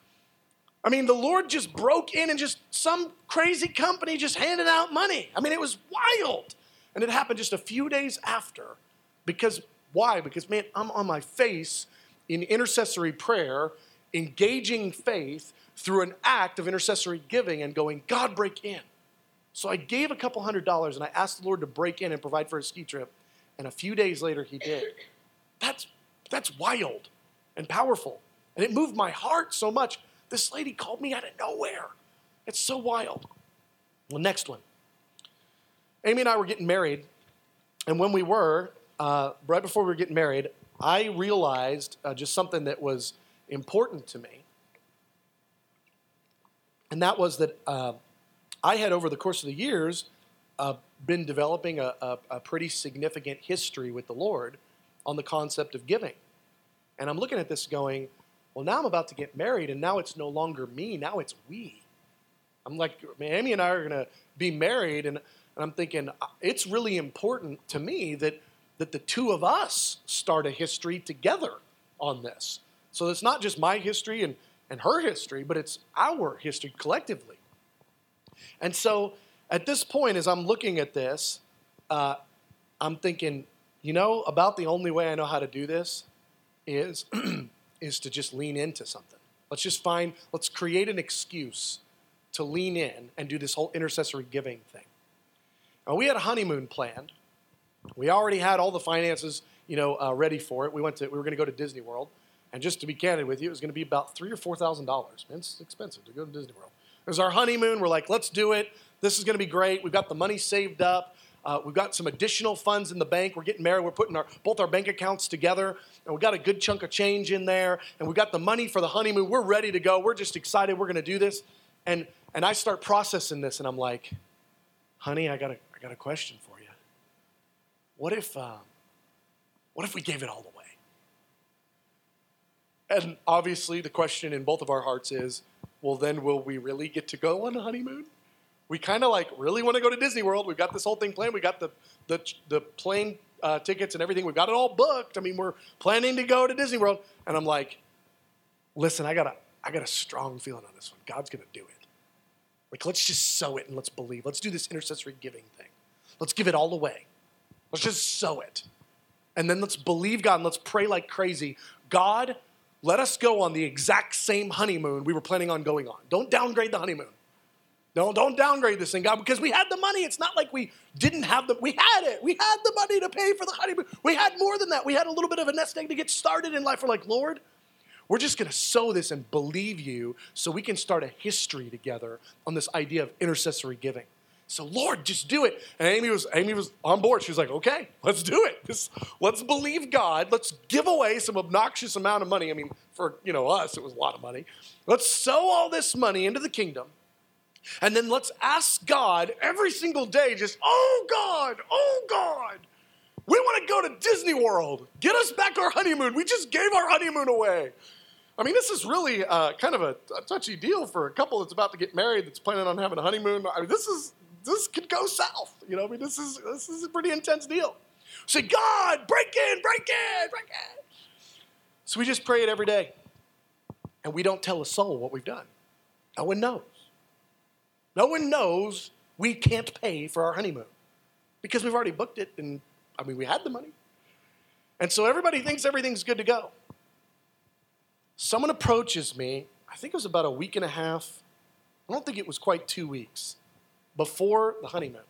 Speaker 2: I mean, the Lord just broke in and just some crazy company just handed out money. I mean, it was wild. And it happened just a few days after. Because, why? Because, man, I'm on my face in intercessory prayer, engaging faith through an act of intercessory giving and going, God, break in. So I gave a couple hundred dollars and I asked the Lord to break in and provide for a ski trip. And a few days later, he did. That's, that's wild and powerful. And it moved my heart so much. This lady called me out of nowhere. It's so wild. Well, next one. Amy and I were getting married, and when we were, uh, right before we were getting married, I realized uh, just something that was important to me, and that was that uh, I had, over the course of the years, uh, been developing a, a, a pretty significant history with the Lord on the concept of giving. And I'm looking at this going, well, now I'm about to get married, and now it's no longer me, now it's we. I'm like, man, Amy and I are going to be married, and And I'm thinking, it's really important to me that, that the two of us start a history together on this. So it's not just my history and, and her history, but it's our history collectively. And so at this point, as I'm looking at this, uh, I'm thinking, you know, about the only way I know how to do this is, is to just lean into something. Let's just find, let's create an excuse to lean in and do this whole intercessory giving thing. Now, we had a honeymoon planned. We already had all the finances, you know, uh, ready for it. We went to, we were going to go to Disney World, and just to be candid with you, it was going to be about three or four thousand dollars. Man, it's expensive to go to Disney World. It was our honeymoon. We're like, let's do it. This is going to be great. We've got the money saved up. Uh, we've got some additional funds in the bank. We're getting married. We're putting our both our bank accounts together, and we got a good chunk of change in there. And we got the money for the honeymoon. We're ready to go. We're just excited. We're going to do this. And and I start processing this, and I'm like, honey, I got a I got a question for you. What if, uh, what if we gave it all away? And obviously the question in both of our hearts is, well, then will we really get to go on a honeymoon? We kind of like really want to go to Disney World. We've got this whole thing planned. We got the, the, the plane uh, tickets and everything. We've got it all booked. I mean, we're planning to go to Disney World. And I'm like, listen, I got a, I got a strong feeling on this one. God's going to do it. Like, let's just sow it and let's believe. Let's do this intercessory giving thing. Let's give it all away. Let's just sow it. And then let's believe God and let's pray like crazy. God, let us go on the exact same honeymoon we were planning on going on. Don't downgrade the honeymoon. Don't, don't downgrade this thing, God, because we had the money. It's not like we didn't have the, we had it. We had the money to pay for the honeymoon. We had more than that. We had a little bit of a nest egg to get started in life. We're like, Lord, we're just going to sow this and believe you so we can start a history together on this idea of intercessory giving. So, Lord, just do it. And Amy was Amy was on board. She was like, okay, let's do it. Just, let's believe God. Let's give away some obnoxious amount of money. I mean, for, you know, us, it was a lot of money. Let's sow all this money into the kingdom. And then let's ask God every single day, just, oh, God, oh, God, we want to go to Disney World. Get us back our honeymoon. We just gave our honeymoon away. I mean, this is really uh, kind of a, a touchy deal for a couple that's about to get married that's planning on having a honeymoon. I mean, this is... This could go south, you know. I mean, this is this is a pretty intense deal. Say, God, break in, break in, break in. So we just pray it every day, and we don't tell a soul what we've done. No one knows. No one knows we can't pay for our honeymoon because we've already booked it, and I mean, we had the money, and so everybody thinks everything's good to go. Someone approaches me. I think it was about a week and a half. I don't think it was quite two weeks. Before the honeymoon.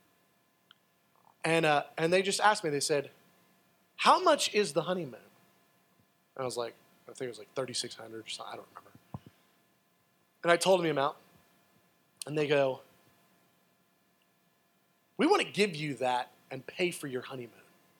Speaker 2: And uh, and they just asked me, they said, how much is the honeymoon? And I was like, I think it was like thirty-six hundred dollars or something, I don't remember. And I told them the amount. And they go, we want to give you that and pay for your honeymoon.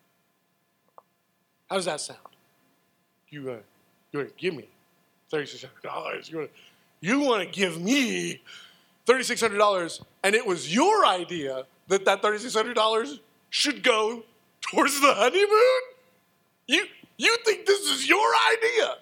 Speaker 2: How does that sound? You, uh, you want to give me thirty-six hundred dollars? You want to, you want to give me thirty-six hundred dollars, and it was your idea that that thirty-six hundred dollars should go towards the honeymoon? You you think this is your idea?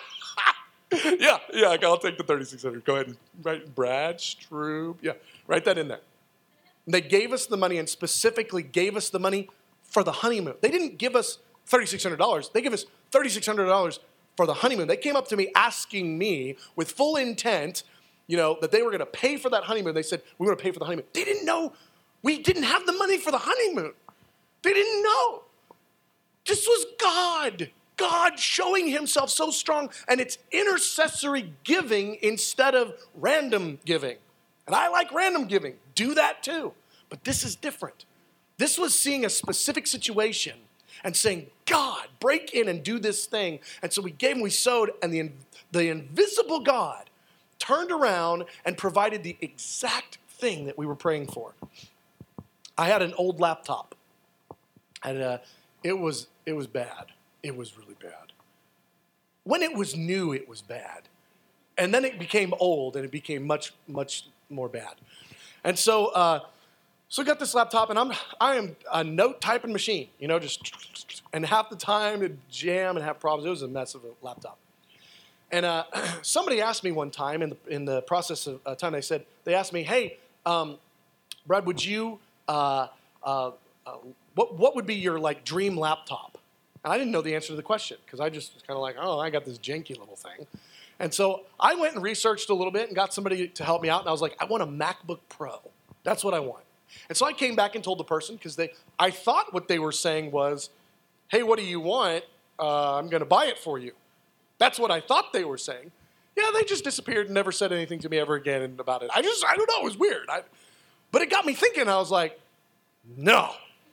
Speaker 2: yeah, yeah, I'll take the thirty-six hundred. Go ahead and write Brad Stroob. Yeah, write that in there. And they gave us the money and specifically gave us the money for the honeymoon. They didn't give us thirty-six hundred dollars. They gave us thirty-six hundred dollars for the honeymoon. They came up to me asking me with full intent, you know, that they were going to pay for that honeymoon. They said, we want to pay for the honeymoon. They didn't know we didn't have the money for the honeymoon. They didn't know. This was God. God showing himself so strong. And it's intercessory giving instead of random giving. And I like random giving. Do that too. But this is different. This was seeing a specific situation and saying, God, break in and do this thing. And so we gave and we sowed, and the, the invisible God turned around and provided the exact thing that we were praying for. I had an old laptop, and uh, it was it was bad. It was really bad. When it was new, it was bad. And then it became old, and it became much, much more bad. And so uh, so I got this laptop, and I'm I am a note typing machine, you know, just, and half the time it'd jam and have problems. It was a mess of a laptop. And uh, somebody asked me one time in the in the process of uh, time, they said, they asked me, hey, um, Brad, would you, uh, uh, uh, what what would be your like dream laptop? And I didn't know the answer to the question because I just was kind of like, oh, I got this janky little thing. And so I went and researched a little bit and got somebody to help me out. And I was like, I want a MacBook Pro. That's what I want. And so I came back and told the person because they, I thought what they were saying was, hey, what do you want? Uh, I'm going to buy it for you. That's what I thought they were saying. Yeah, they just disappeared and never said anything to me ever again about it. I just, I don't know, it was weird. I, but it got me thinking. I was like, no.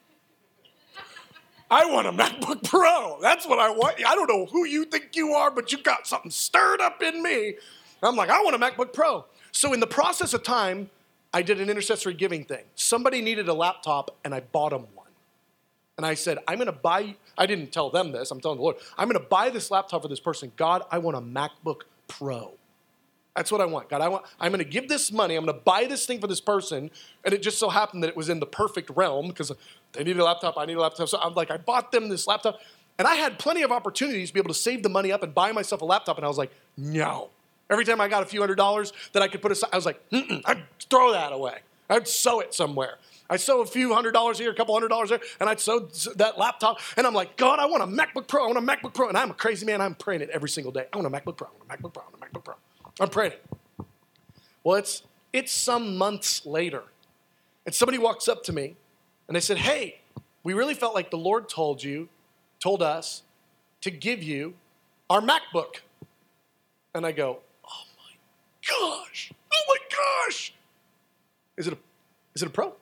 Speaker 2: I want a MacBook Pro. That's what I want. I don't know who you think you are, but you got something stirred up in me. I'm like, I want a MacBook Pro. So in the process of time, I did an intercessory giving thing. Somebody needed a laptop, and I bought them one. And I said, I'm going to buy, I didn't tell them this, I'm telling the Lord, I'm going to buy this laptop for this person. God, I want a MacBook Pro. That's what I want. God, I want, I'm going to give this money, I'm going to buy this thing for this person, and it just so happened that it was in the perfect realm, because they needed a laptop, I need a laptop. So I'm like, I bought them this laptop, and I had plenty of opportunities to be able to save the money up and buy myself a laptop, and I was like, no. Every time I got a few hundred dollars that I could put aside, I was like, mm-mm, I'd throw that away. I'd sow it somewhere. I sew a few hundred dollars here, a couple hundred dollars there, and I'd sew that laptop, and I'm like, God, I want a MacBook Pro, I want a MacBook Pro, and I'm a crazy man, I'm praying it every single day. I want a MacBook Pro, I want a MacBook Pro, I want a MacBook Pro. I'm praying it. Well, it's, it's some months later, and somebody walks up to me, and they said, hey, we really felt like the Lord told you, told us to give you our MacBook. And I go, oh my gosh, oh my gosh. Is it a, is it a Pro?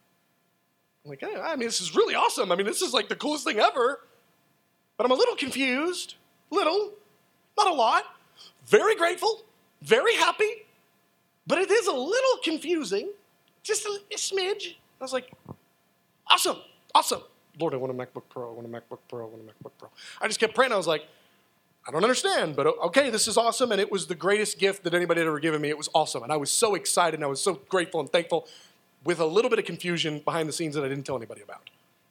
Speaker 2: I'm like, hey, I mean, this is really awesome. I mean, this is like the coolest thing ever. But I'm a little confused, little, not a lot. Very grateful, very happy, but it is a little confusing, just a, a smidge. I was like, awesome, awesome. Lord, I want a MacBook Pro, I want a MacBook Pro, I want a MacBook Pro. I just kept praying. I was like, I don't understand, but okay, this is awesome, and it was the greatest gift that anybody had ever given me. It was awesome, and I was so excited, and I was so grateful and thankful, with a little bit of confusion behind the scenes that I didn't tell anybody about.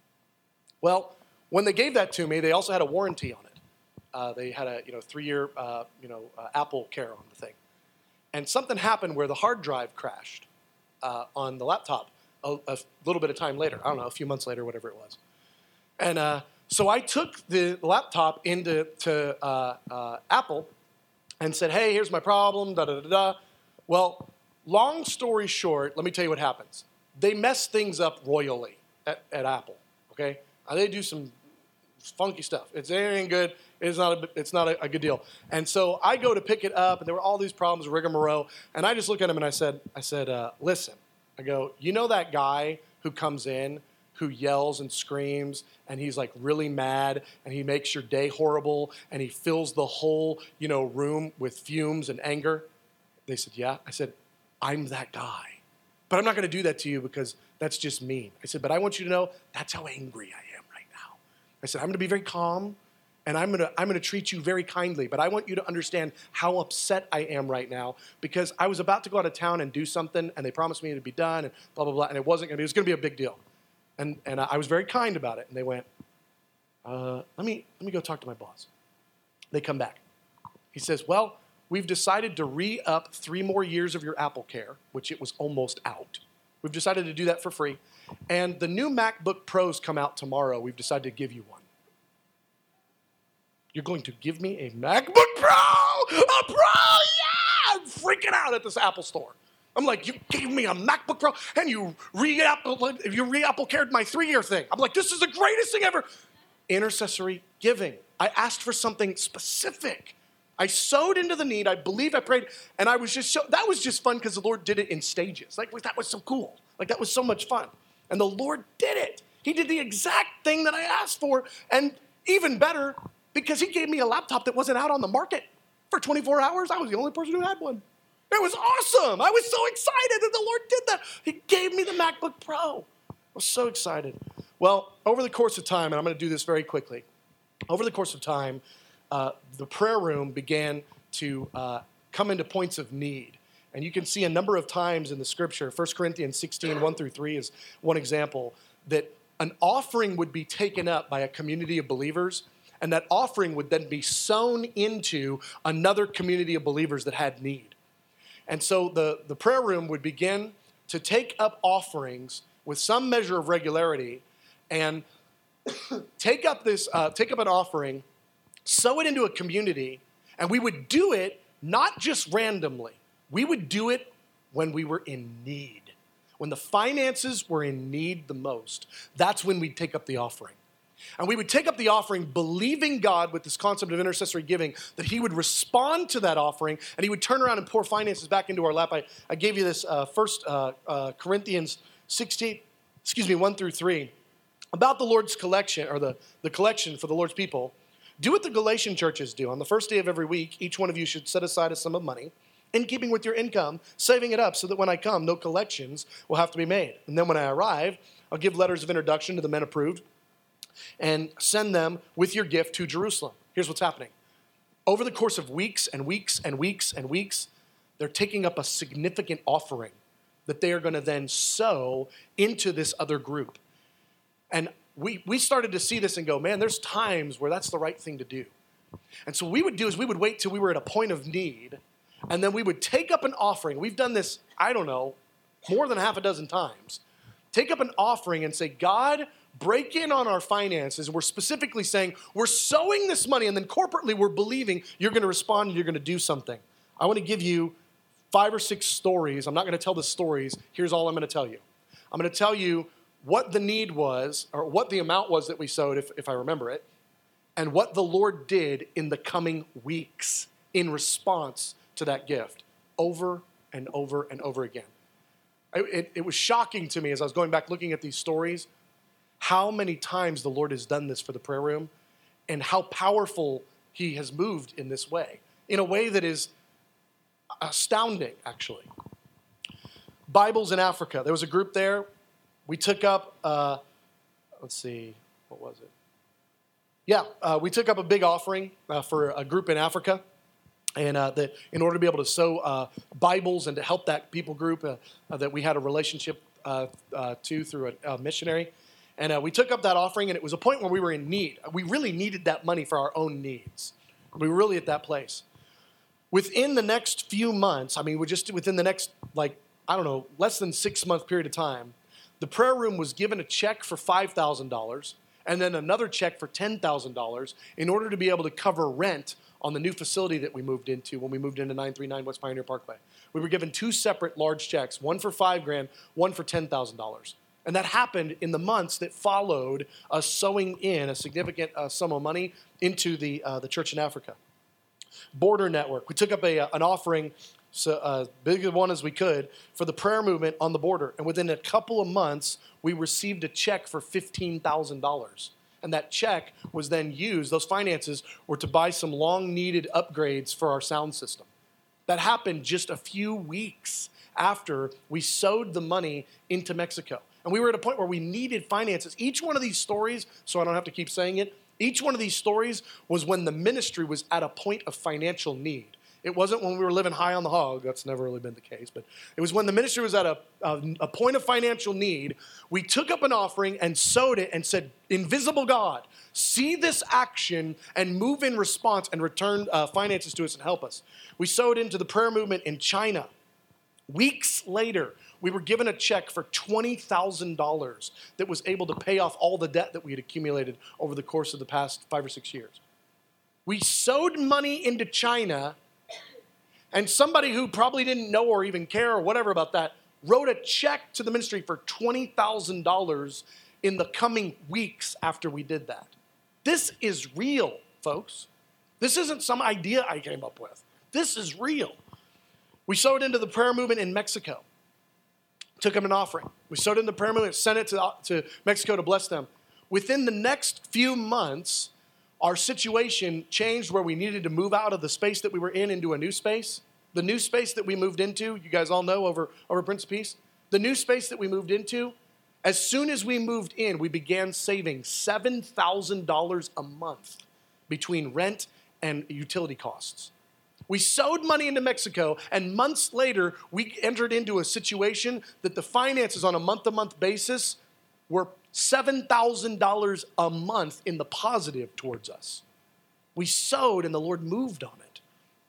Speaker 2: Well, when they gave that to me, they also had a warranty on it. Uh, they had a you know three-year uh, you know uh, Apple Care on the thing, and something happened where the hard drive crashed uh, on the laptop a, a little bit of time later. I don't know, a few months later, whatever it was, and. Uh, So I took the laptop into to, uh, uh, Apple and said, hey, here's my problem, da da da da. Well, long story short, let me tell you what happens. They mess things up royally at, at Apple, okay? Uh, they do some funky stuff. It's, it ain't good. It's not, a, it's not a, a good deal. And so I go to pick it up, and there were all these problems, rigmarole, and I just look at him and I said, I said, uh, listen, I go, you know that guy who comes in who yells and screams, and he's like really mad, and he makes your day horrible, and he fills the whole, you know, room with fumes and anger? They said, yeah. I said, I'm that guy. But I'm not going to do that to you because that's just mean. I said, but I want you to know that's how angry I am right now. I said, I'm going to be very calm, and I'm going to I'm going to treat you very kindly, but I want you to understand how upset I am right now because I was about to go out of town and do something, and they promised me it would be done, and blah, blah, blah, and it wasn't going to be. It was going to be a big deal. And and I was very kind about it. And they went, uh, let me let me go talk to my boss. They come back. He says, well, we've decided to re-up three more years of your Apple Care, which it was almost out. We've decided to do that for free. And the new MacBook Pros come out tomorrow. We've decided to give you one. You're going to give me a MacBook Pro? A Pro? Yeah! I'm freaking out at this Apple store. I'm like, you gave me a MacBook Pro, and you re-Apple, you re-Apple cared my three-year thing. I'm like, this is the greatest thing ever. Intercessory giving. I asked for something specific. I sowed into the need. I believed, I prayed, and I was just so, that was just fun because the Lord did it in stages. Like, that was so cool. Like, that was so much fun. And the Lord did it. He did the exact thing that I asked for, and even better, because he gave me a laptop that wasn't out on the market for twenty-four hours. I was the only person who had one. It was awesome. I was so excited that the Lord did that. He gave me the MacBook Pro. I was so excited. Well, over the course of time, and I'm going to do this very quickly, over the course of time, uh, the prayer room began to uh, come into points of need. And you can see a number of times in the scripture, First Corinthians sixteen, one through three is one example, that an offering would be taken up by a community of believers, and that offering would then be sown into another community of believers that had need. And so the, the prayer room would begin to take up offerings with some measure of regularity and take up this, uh, take up an offering, sow it into a community, and we would do it not just randomly. We would do it when we were in need. When the finances were in need the most, that's when we'd take up the offering. And we would take up the offering believing God with this concept of intercessory giving, that he would respond to that offering and he would turn around and pour finances back into our lap. I, I gave you this uh, first uh, uh, Corinthians sixteen, excuse me, one through three, about the Lord's collection, or the, the collection for the Lord's people. Do what the Galatian churches do. On the first day of every week, each one of you should set aside a sum of money in keeping with your income, saving it up so that when I come, no collections will have to be made. And then when I arrive, I'll give letters of introduction to the men approved and send them with your gift to Jerusalem. Here's what's happening. Over the course of weeks and weeks and weeks and weeks, they're taking up a significant offering that they are going to then sow into this other group. And we, we started to see this and go, man, there's times where that's the right thing to do. And so what we would do is we would wait till we were at a point of need, and then we would take up an offering. We've done this, I don't know, more than half a dozen times. take up an offering and say, God, break in on our finances. We're specifically saying we're sowing this money, and then corporately we're believing you're going to respond and you're going to do something. I want to give you five or six stories. I'm not going to tell the stories. Here's all I'm going to tell you. I'm going to tell you what the need was, or what the amount was that we sowed, if, if I remember it, and what the Lord did in the coming weeks in response to that gift, over and over and over again. It, it, it was shocking to me as I was going back looking at these stories, how many times the Lord has done this for the prayer room, and how powerful he has moved in this way, in a way that is astounding, actually. Bibles in Africa. There was a group there. We took up, uh, let's see, what was it? Yeah, uh, we took up a big offering uh, for a group in Africa, and uh, that in order to be able to sow uh, Bibles and to help that people group uh, uh, that we had a relationship uh, uh, to through a, a missionary. And uh, we took up that offering, and it was a point where we were in need. We really needed that money for our own needs. We were really at that place. Within the next few months, I mean, we just within the next, like, I don't know, less than six month period of time, the prayer room was given a check for five thousand dollars and then another check for ten thousand dollars in order to be able to cover rent on the new facility that we moved into when we moved into nine thirty-nine West Pioneer Parkway. We were given two separate large checks, one for five grand, one for ten thousand dollars. And that happened in the months that followed us sowing in a significant uh, sum of money into the uh, the church in Africa. Border Network. We took up a, an offering, so uh, big one as we could, for the prayer movement on the border. And within a couple of months, we received a check for fifteen thousand dollars. And that check was then used, those finances were to buy some long-needed upgrades for our sound system. That happened just a few weeks after we sowed the money into Mexico. And we were at a point where we needed finances. Each one of these stories, so I don't have to keep saying it, each one of these stories was when the ministry was at a point of financial need. It wasn't when we were living high on the hog. That's never really been the case. But it was when the ministry was at a, a, a point of financial need. We took up an offering and sowed it and said, invisible God, see this action and move in response and return uh, finances to us and help us. We sowed into the prayer movement in China. Weeks later, we were given a check for twenty thousand dollars that was able to pay off all the debt that we had accumulated over the course of the past five or six years. We sowed money into China, and somebody who probably didn't know or even care or whatever about that wrote a check to the ministry for twenty thousand dollars in the coming weeks after we did that. This is real, folks. This isn't some idea I came up with. This is real. We sowed into the prayer movement in Mexico. Took them an offering. We sowed into the prayer movement, sent it to, to Mexico to bless them. Within the next few months, our situation changed where we needed to move out of the space that we were in into a new space. The new space that we moved into, you guys all know over, over Prince of Peace. The new space that we moved into, as soon as we moved in, we began saving seven thousand dollars a month between rent and utility costs. We sowed money into Mexico, and months later, we entered into a situation that the finances on a month-to-month basis were seven thousand dollars a month in the positive towards us. We sowed, and the Lord moved on it.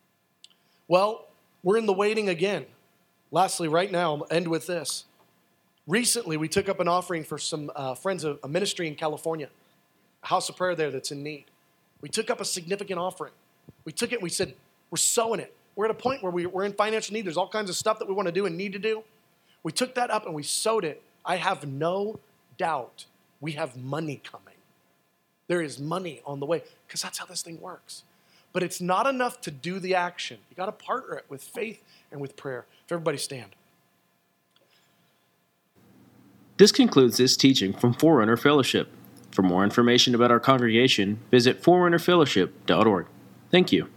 Speaker 2: Well, we're in the waiting again. Lastly, right now, I'll end with this. Recently, we took up an offering for some uh, friends of a ministry in California, a house of prayer there that's in need. We took up a significant offering. We took it and we said, we're sowing it. We're at a point where we, we're in financial need. There's all kinds of stuff that we want to do and need to do. We took that up and we sowed it. I have no doubt we have money coming. There is money on the way because that's how this thing works. But it's not enough to do the action. You got to partner it with faith and with prayer. If everybody stand.
Speaker 1: This concludes this teaching from Forerunner Fellowship. For more information about our congregation, visit forerunner fellowship dot org. Thank you.